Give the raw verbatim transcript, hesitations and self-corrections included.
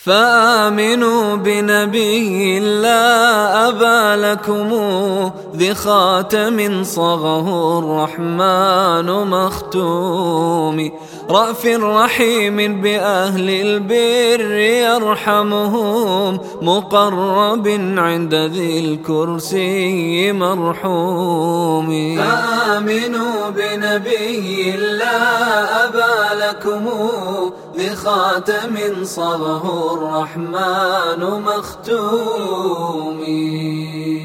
فآمنوا بنبي لا أبى لكم ذي خاتم صغه الرحمن مختوم رأف رحيم بأهل البر يرحمهم مقرب عند ذي الكرسي مرحوم فآمنوا بنبي لا أبى لكم ذي خاتم صغه الرحمن مختوم.